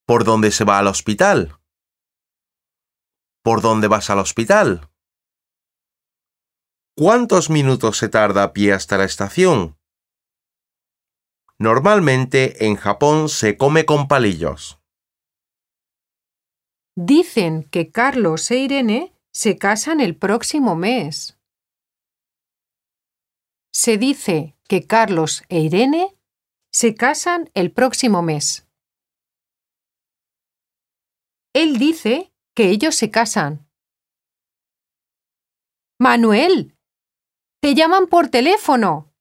¿Por dónde se va al hospital? ¿Por dónde vas al hospital? ¿Cuántos minutos se tarda a pie hasta la estación? Normalmente en Japón se come con palillos. Dicen que Carlos e Irene se casan el próximo mes. Se dice que Carlos e Irene se casan el próximo mes. Él dice que ellos se casan. Manuel, te llaman por teléfono.